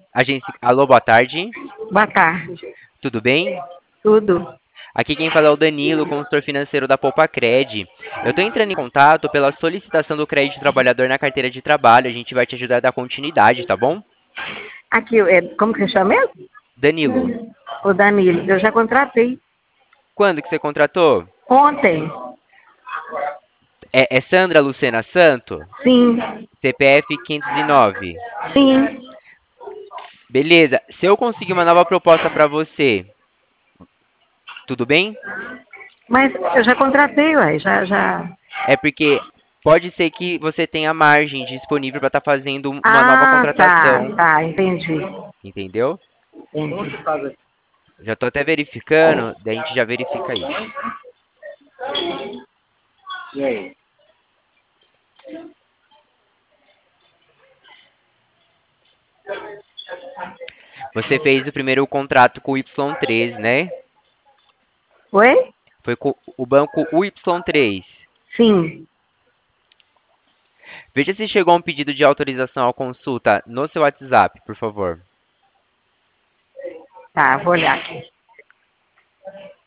Agência... Alô, boa tarde. Boa tarde. Tudo bem? Tudo? Aqui quem fala é o Danilo, consultor financeiro da Poupacred. Eu estou entrando em contato pela solicitação do crédito trabalhador na carteira de trabalho. A gente vai te ajudar a dar continuidade, tá bom? Aqui, como que você chama mesmo? Danilo, O Danilo. Eu já contratei. quando que você contratou? Ontem. É Sandra Lucena Santo? Sim. CPF 509. Sim. Beleza. Se eu conseguir uma nova proposta para você, tudo bem? Mas eu já contratei, ué. Já. É porque pode ser que você tenha margem disponível para estar fazendo uma nova Ah, tá. contratação, Tá. Entendi. entendeu? Entendi. Já estou até verificando, daí a gente já verifica isso. E aí? Você fez o primeiro contrato com o Y3, né? Oi? Foi com o banco Y3. Sim. Veja se chegou um pedido de autorização à consulta no seu WhatsApp, por favor. Tá, vou olhar aqui.